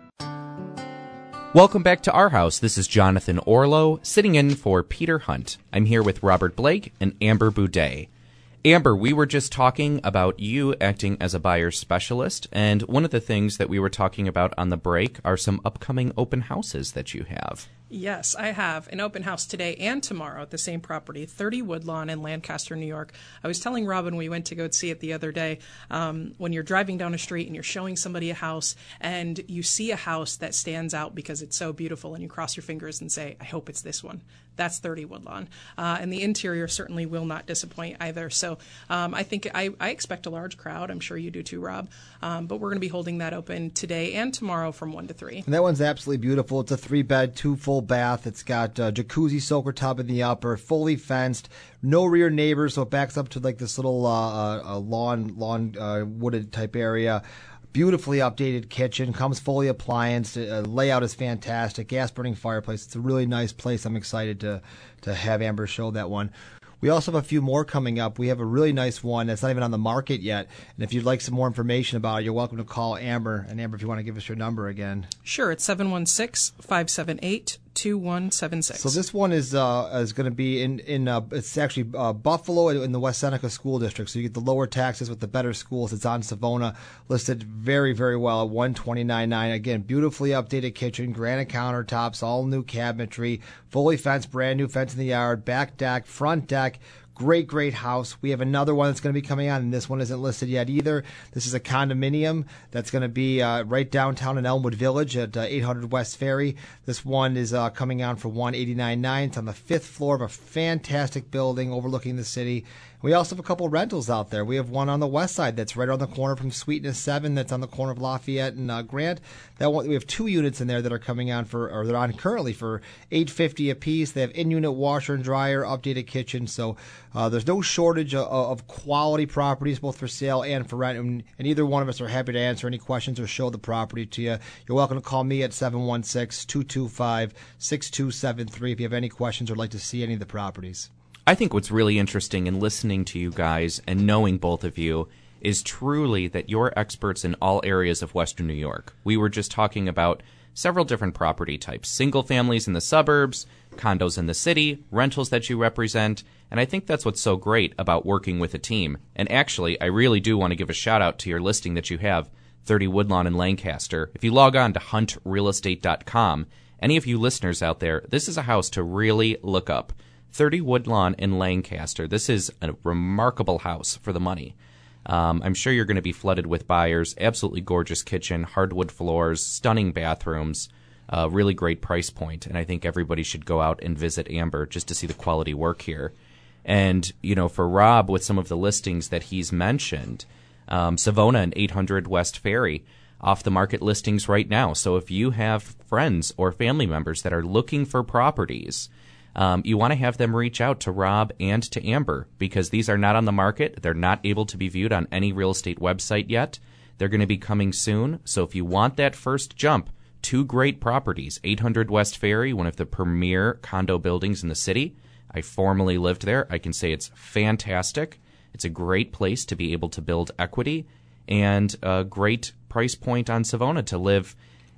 Welcome back to Our House. This is Jonathan Orlow, sitting in for Peter Hunt. I'm here with Robert Blake and Amber Boudet. Amber, we were just talking about you acting as a buyer specialist, and one of the things that we were talking about on the break are some upcoming open houses that you have. Yes, I have an open house today and tomorrow at the same property, thirty Woodlawn in Lancaster, New York. I was telling Robin we went to go see it the other day, um, when you're driving down a street and you're showing somebody a house and you see a house that stands out because it's so beautiful and you cross your fingers and say, I hope it's this one. That's thirty Woodlawn. Uh, and the interior certainly will not disappoint either. So um, I think I, I expect a large crowd. I'm sure you do too, Rob. Um, but we're going to be holding that open today and tomorrow from one to three. And that one's absolutely beautiful. It's a three-bed, two-full bath. It's got a jacuzzi soaker tub in the upper, fully fenced, no rear neighbors, so it backs up to like this little uh, uh, lawn, lawn uh, wooded type area. Beautifully updated kitchen, comes fully applianced. Uh, layout is fantastic. Gas burning fireplace. It's a really nice place. I'm excited to to have Amber show that one. We also have a few more coming up. We have a really nice one that's not even on the market yet. And if you'd like some more information about it, you're welcome to call Amber. And Amber, if you want to give us your number again. Sure, it's seven one six, five seven eight, two one seven six. So this one is uh, is going to be in, in uh, it's actually uh, Buffalo in the West Seneca School District. So you get the lower taxes with the better schools. It's on Savona, listed very, very well at one twenty-nine nine. Again, beautifully updated kitchen, granite countertops, all new cabinetry, fully fenced, brand new fence in the yard, back deck, front deck. Great, great house. We have another one that's going to be coming on, and this one isn't listed yet either. This is a condominium that's going to be uh, right downtown in Elmwood Village at uh, eight hundred West Ferry. This one is uh, coming on for one eighty-nine nine. It's on the fifth floor of a fantastic building overlooking the city. We also have a couple rentals out there. We have one on the west side that's right on the corner from Sweetness seven. That's on the corner of Lafayette and uh, Grant. That one, we have two units in there that are coming on for, or they're on currently for eight fifty a piece. They have in-unit washer and dryer, updated kitchen. So uh, there's no shortage of, of quality properties, both for sale and for rent. And, and either one of us are happy to answer any questions or show the property to you. You're welcome to call me at seven one six, two two five, six two seven three if you have any questions or like to see any of the properties. I think what's really interesting in listening to you guys and knowing both of you is truly that you're experts in all areas of Western New York. We were just talking about several different property types, single families in the suburbs, condos in the city, rentals that you represent, and I think that's what's so great about working with a team. And actually, I really do want to give a shout out to your listing that you have, thirty Woodlawn in Lancaster. If you log on to hunt real estate dot com, any of you listeners out there, this is a house to really look up. thirty Woodlawn in Lancaster. This is a remarkable house for the money. Um, I'm sure you're going to be flooded with buyers. Absolutely gorgeous kitchen, hardwood floors, stunning bathrooms, uh, really great price point. And I think everybody should go out and visit Amber just to see the quality work here. And, you know, for Rob, with some of the listings that he's mentioned, um, Savona and eight hundred West Ferry, off the market listings right now. So if you have friends or family members that are looking for properties, Um, you want to have them reach out to Rob and to Amber because these are not on the market. They're not able to be viewed on any real estate website yet. They're going to be coming soon. So if you want that first jump, two great properties, eight hundred West Ferry, one of the premier condo buildings in the city. I formerly lived there. I can say it's fantastic. It's a great place to be able to build equity and a great price point on Savona to live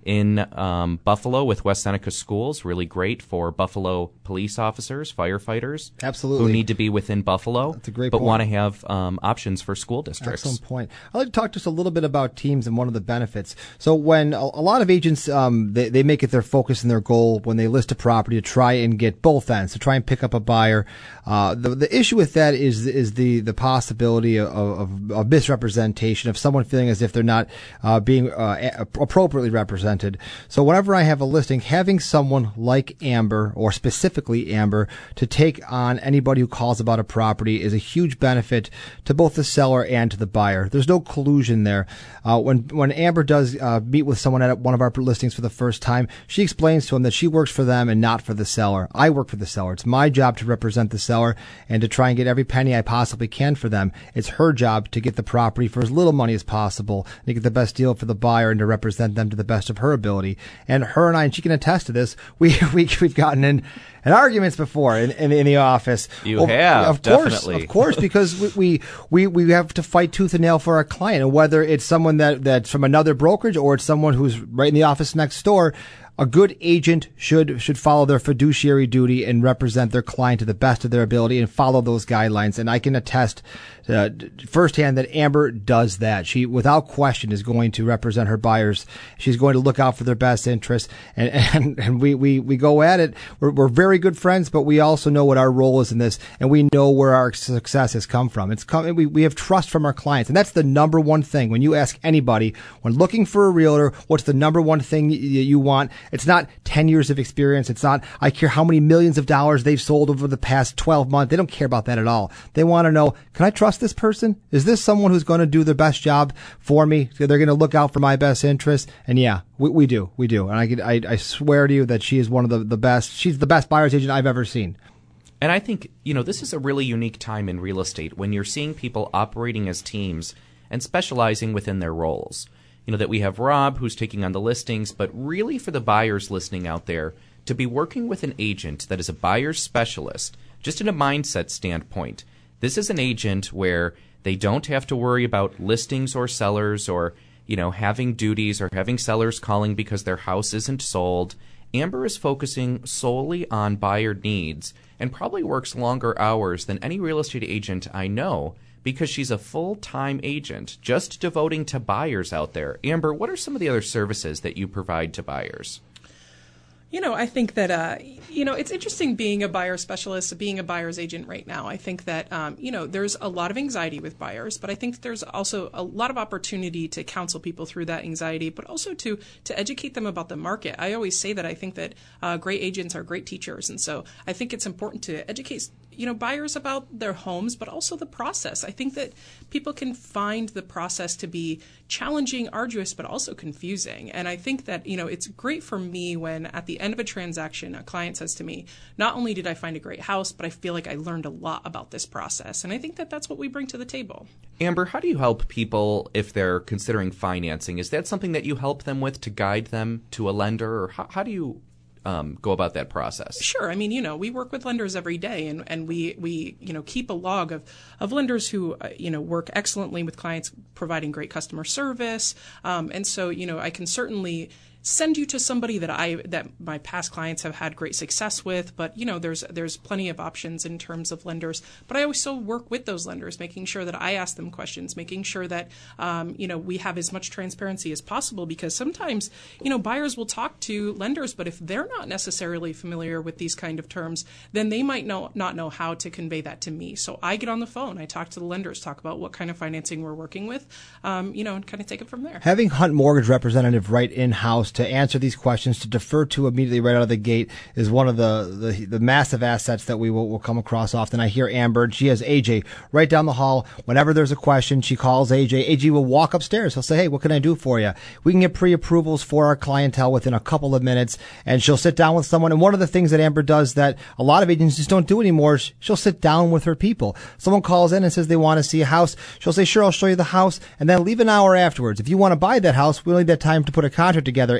in um, Buffalo with West Seneca Schools. Really great for Buffalo police officers, firefighters. Absolutely. Who need to be within Buffalo. That's a great but point. want to have um, options for school districts. Excellent point. I'd like to talk just a little bit about teams and one of the benefits. So when a, a lot of agents, um, they, they make it their focus and their goal when they list a property to try and get both ends, to try and pick up a buyer. Uh, the, the issue with that is is the, the possibility of, of, of misrepresentation, of someone feeling as if they're not uh, being uh, appropriately represented. So whenever I have a listing, having someone like Amber, or specifically Amber, to take on anybody who calls about a property is a huge benefit to both the seller and to the buyer. There's no collusion there. Uh, when when Amber does uh, meet with someone at one of our listings for the first time, she explains to them that she works for them and not for the seller. I work for the seller. It's my job to represent the seller and to try and get every penny I possibly can for them. It's her job to get the property for as little money as possible, and to get the best deal for the buyer and to represent them to the best of her ability. And her and I, and she can attest to this, we, we, we've gotten in, in arguments before in, in, in the office. You well, have, of course, definitely. Of course, because we, we, we have to fight tooth and nail for our client. And whether it's someone that, that's from another brokerage or it's someone who's right in the office next door, a good agent should should follow their fiduciary duty and represent their client to the best of their ability and follow those guidelines. And I can attest uh, firsthand that Amber does that. She, without question, is going to represent her buyers. She's going to look out for their best interests. And and, and we, we, we go at it. We're, we're very good friends, but we also know what our role is in this, and we know where our success has come from. It's come, we, we have trust from our clients, and that's the number one thing. When you ask anybody, when looking for a realtor, what's the number one thing you, you want? It's not ten years of experience. It's not, I care how many millions of dollars they've sold over the past twelve months. They don't care about that at all. They want to know, can I trust this person? Is this someone who's going to do their best job for me? They're going to look out for my best interest. And yeah, we, we do. We do. And I, could, I, I swear to you that she is one of the, the best. She's the best buyer's agent I've ever seen. And I think, you know, this is a really unique time in real estate when you're seeing people operating as teams and specializing within their roles. You know, that we have Rob, who's taking on the listings, but really for the buyers listening out there, to be working with an agent that is a buyer's specialist, just in a mindset standpoint. This is an agent where they don't have to worry about listings or sellers or, you know, having duties or having sellers calling because their house isn't sold. Amber is focusing solely on buyer needs and probably works longer hours than any real estate agent I know, because she's a full-time agent just devoting to buyers out there. Amber, what are some of the other services that you provide to buyers? You know, I think that, uh, you know, it's interesting being a buyer specialist, being a buyer's agent right now. I think that, um, you know, there's a lot of anxiety with buyers, but I think there's also a lot of opportunity to counsel people through that anxiety, but also to to educate them about the market. I always say that I think that uh, great agents are great teachers. And so I think it's important to educate, you know, buyers about their homes, but also the process. I think that people can find the process to be challenging, arduous, but also confusing. And I think that, you know, it's great for me when at the end of a transaction, a client says to me, not only did I find a great house, but I feel like I learned a lot about this process. And I think that that's what we bring to the table. Amber, how do you help people if they're considering financing? Is that something that you help them with to guide them to a lender, or how, how do you Um, go about that process? Sure. I mean, you know, we work with lenders every day, and, and we, we, you know, keep a log of, of lenders who, uh, you know, work excellently with clients, providing great customer service. Um, and so, you know, I can certainly send you to somebody that I that my past clients have had great success with. But, you know, there's there's plenty of options in terms of lenders. But I also work with those lenders, making sure that I ask them questions, making sure that, um, you know, we have as much transparency as possible, because sometimes, you know, buyers will talk to lenders, but if they're not necessarily familiar with these kind of terms, then they might know, not know how to convey that to me. So I get on the phone, I talk to the lenders, talk about what kind of financing we're working with, um, you know, and kind of take it from there. Having Hunt Mortgage representative right in-house to answer these questions, to defer to immediately right out of the gate, is one of the, the, the massive assets that we will, will come across often. I hear Amber, and she has A J right down the hall. Whenever there's a question, she calls A J. A J will walk upstairs. He'll say, hey, what can I do for you? We can get pre-approvals for our clientele within a couple of minutes, and she'll sit down with someone. And one of the things that Amber does that a lot of agents just don't do anymore is she'll sit down with her people. Someone calls in and says they want to see a house. She'll say, sure, I'll show you the house, and then leave an hour afterwards. If you want to buy that house, we'll need that time to put a contract together.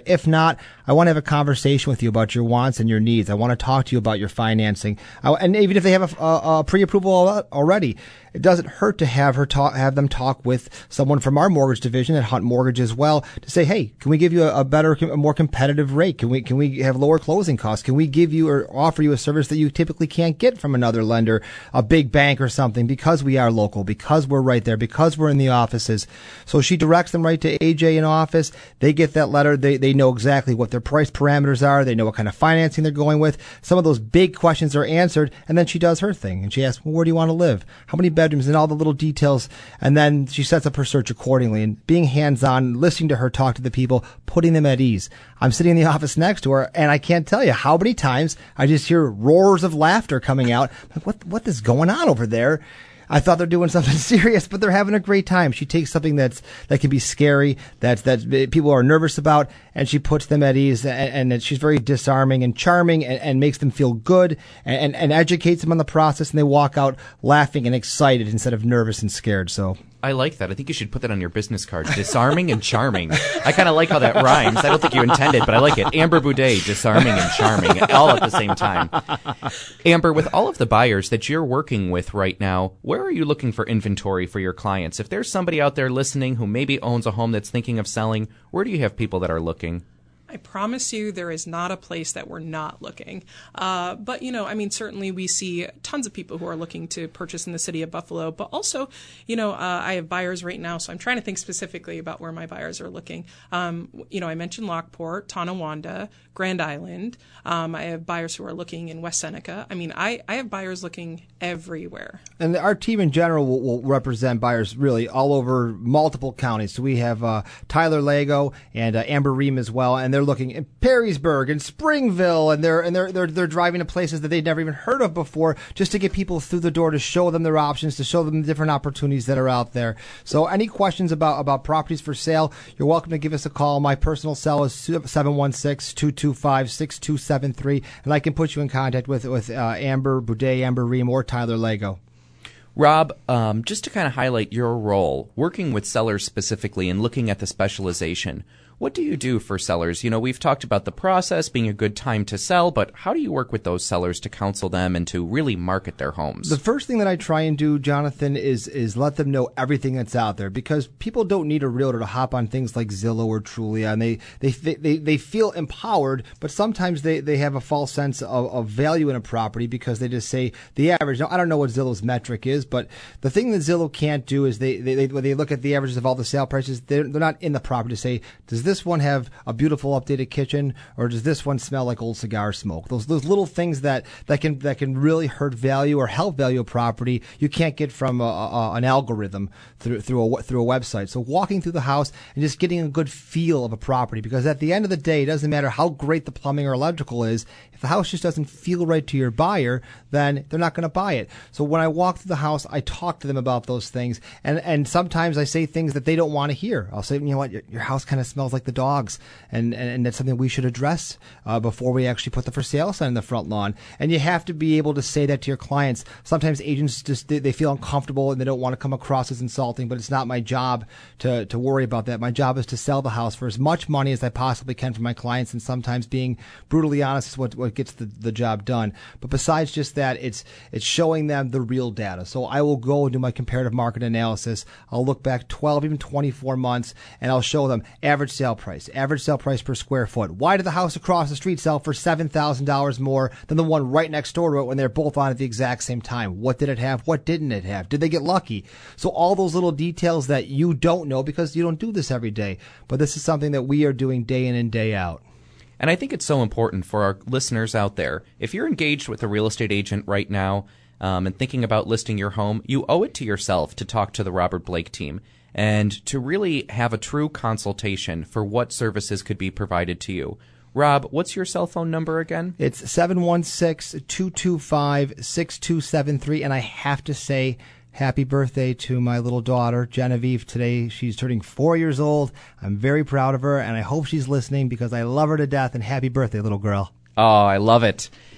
if not, I want to have a conversation with you about your wants and your needs. I want to talk to you about your financing. I, and even if they have a, a, a pre-approval already, it doesn't hurt to have her talk, have them talk with someone from our mortgage division at Hunt Mortgage as well to say, hey, can we give you a, a better, a more competitive rate? Can we, can we have lower closing costs? Can we give you or offer you a service that you typically can't get from another lender, a big bank or something, because we are local, because we're right there, because we're in the offices. So she directs them right to A J in office. They get that letter. They, they know exactly what their price parameters are. They know what kind of financing they're going with. Some of those big questions are answered, and then she does her thing. And she asks, well, where do you want to live? How many bedrooms? And all the little details. And then she sets up her search accordingly. And being hands-on, listening to her talk to the people, putting them at ease. I'm sitting in the office next to her, and I can't tell you how many times I just hear roars of laughter coming out. I'm like, what, what is going on over there? I thought they're doing something serious, but they're having a great time. She takes something that's that can be scary, that that people are nervous about, and she puts them at ease. And, and she's very disarming and charming, and, and makes them feel good, and, and, and educates them on the process. And they walk out laughing and excited instead of nervous and scared. So I like that. I think you should put that on your business card. Disarming and charming. I kind of like how that rhymes. I don't think you intended, but I like it. Amber Boudet, disarming and charming, all at the same time. Amber, with all of the buyers that you're working with right now, where are you looking for inventory for your clients? If there's somebody out there listening who maybe owns a home that's thinking of selling, where do you have people that are looking? I promise you there is not a place that we're not looking. Uh, but, you know, I mean, certainly we see tons of people who are looking to purchase in the city of Buffalo. But also, you know, uh, I have buyers right now, so I'm trying to think specifically about where my buyers are looking. Um, you know, I mentioned Lockport, Tonawanda, Grand Island. Um, I have buyers who are looking in West Seneca. I mean, I, I have buyers looking everywhere. And our team in general will, will represent buyers really all over multiple counties. So we have uh, Tyler Lego and uh, Amber Ream as well, and they're looking in Perrysburg and Springville, and they're and they're they're they're driving to places that they'd never even heard of before, just to get people through the door, to show them their options, to show them the different opportunities that are out there. So any questions about about properties for sale, you're welcome to give us a call. My personal cell is seven one six, two two five, six two seven three, and I can put you in contact with with uh, Amber Boudet, Amber Ream, or Tyler Lego. Rob, um, just to kind of highlight your role, working with sellers specifically and looking at the specialization, what do you do for sellers? You know, we've talked about the process being a good time to sell, but how do you work with those sellers to counsel them and to really market their homes? The first thing that I try and do, Jonathan, is is let them know everything that's out there, because people don't need a realtor to hop on things like Zillow or Trulia, and they they they, they feel empowered, but sometimes they, they have a false sense of, of value in a property because they just say the average. Now, I don't know what Zillow's metric is, but the thing that Zillow can't do is they, they, they when they look at the averages of all the sale prices, they're, they're not in the property to say, does this one have a beautiful updated kitchen, or does this one smell like old cigar smoke? Those those little things that, that can that can really hurt value or help value a property, you can't get from a, a, an algorithm through through a through a website. So walking through the house and just getting a good feel of a property, because at the end of the day, it doesn't matter how great the plumbing or electrical is. If the house just doesn't feel right to your buyer, then they're not going to buy it. So when I walk through the house, I talk to them about those things, and and sometimes I say things that they don't want to hear. I'll say, you know what, your, your house kind of smells like the dogs, and, and, and that's something we should address uh, before we actually put the for sale sign in the front lawn. And you have to be able to say that to your clients. Sometimes agents just they, they feel uncomfortable and they don't want to come across as insulting, but it's not my job to to worry about that. My job is to sell the house for as much money as I possibly can for my clients, and sometimes being brutally honest is what, what gets the, the job done. But besides just that, it's it's showing them the real data. So I will go and do my comparative market analysis. I'll look back twelve, even twenty-four months, and I'll show them average sale price, average sale price per square foot. Why did the house across the street sell for seven thousand dollars more than the one right next door to it when they're both on at the exact same time? What did it have? What didn't it have? Did they get lucky? So all those little details that you don't know because you don't do this every day. But this is something that we are doing day in and day out. And I think it's so important for our listeners out there. If you're engaged with a real estate agent right now um, and thinking about listing your home, you owe it to yourself to talk to the Robert Blake team and to really have a true consultation for what services could be provided to you. Rob, what's your cell phone number again? It's seven one six, two two five, six two seven three, and I have to say happy birthday to my little daughter, Genevieve. Today she's turning four years old. I'm very proud of her, and I hope she's listening because I love her to death, and happy birthday, little girl. Oh, I love it.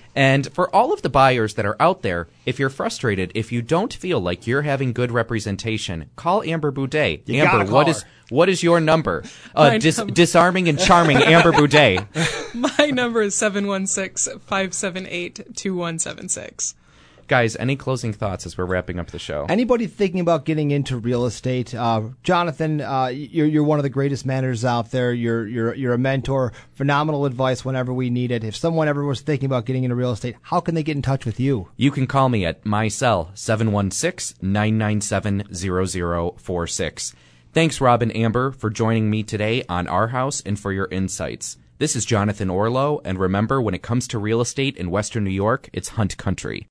And for all of the buyers that are out there, if you're frustrated, if you don't feel like you're having good representation, call Amber Boudet. You gotta Amber, call what her. is what is your number? Uh, My dis- number- disarming and charming Amber Boudet. My number is seven one six, five seven eight, two one seven six. Guys, any closing thoughts as we're wrapping up the show? Anybody thinking about getting into real estate? Uh, Jonathan, uh, you're you're one of the greatest managers out there. You're you're you're a mentor. Phenomenal advice whenever we need it. If someone ever was thinking about getting into real estate, how can they get in touch with you? You can call me at my cell, seven one six, nine nine seven, zero zero four six. Thanks, Rob and Amber, for joining me today on Our House and for your insights. This is Jonathan Orlow, and remember, when it comes to real estate in Western New York, it's Hunt Country.